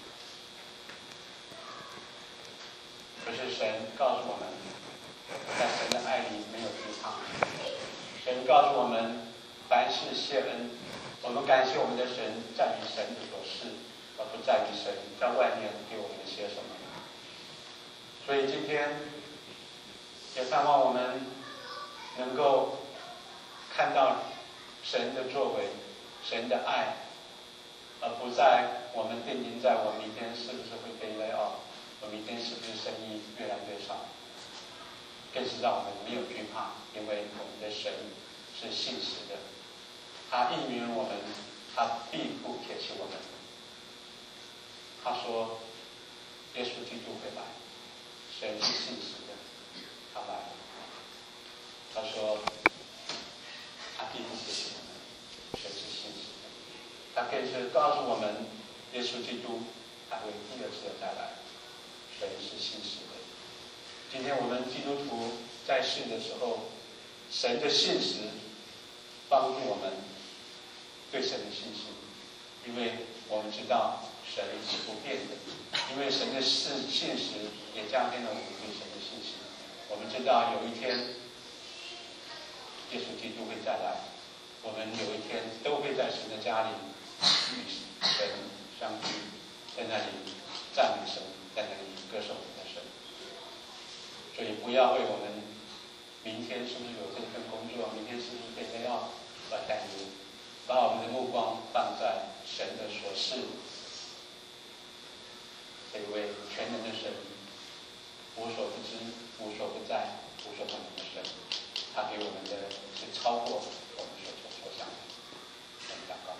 可是神告诉我们，在神的爱里没有惧怕。神告诉我们，凡事谢恩。我们感谢我们的神，在于神的所事，而不在于神在外面给我们些什么。所以今天也盼望我们能够看到神的作为，神的爱，而不在我们定睛在我明天是不是会被lay off，我明天是不是生意越来越少，更是让我们没有惧怕，因为我们的神是信实的，他应允我们，他必不撇弃我们。他说耶稣基督会来，神是信实的，他来了。他说他必不撇弃我们，神是信实的。他更是告诉我们，耶稣基督还会第二次的再来，神是信实的。今天我们基督徒在世的时候，神的信实帮助我们对神的信心，因为我们知道神是不变的，因为神的信实也加添了我们对神的信心。我们知道有一天耶稣基督会再来，我们有一天都会在神的家里与神相聚，在那里赞美神，在那里歌颂我们的神。所以不要为我们明天是不是有这份工作，明天是不是被lay off而担忧，把我们的目光放在神的所事。这一位全能的神，无所不知、无所不在、无所不能的神，他给我们的是超过我们所想的。我们祷告。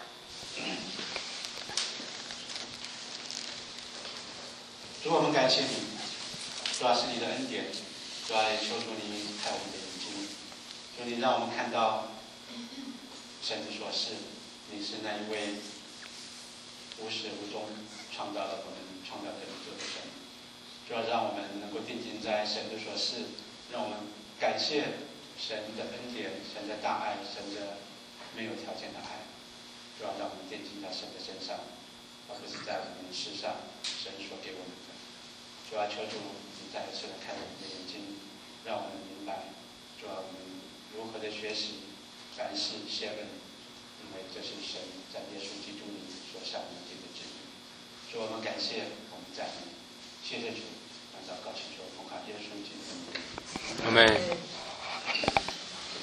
主，我们感谢你，主要是你的恩典，主要也求主你开我们的眼睛，求你让我们看到神的所事，你是那一位无始无终创造了我们创造这宇宙的神。主要让我们能够定睛在神的所事，让我们感谢神的恩典、神的大爱、神的没有条件的爱。主要让我们定睛在神的身上，而不是在我们世上神所给我们的。主要求主你再一次的开我们的眼睛，让我们明白，主要我们如何的学习凡事谢恩，因为这是神在耶稣基督里所向我们定的旨意。主，我们感谢，我们赞美，谢谢主，按照高请求奉靠耶稣基督的名。 阿们。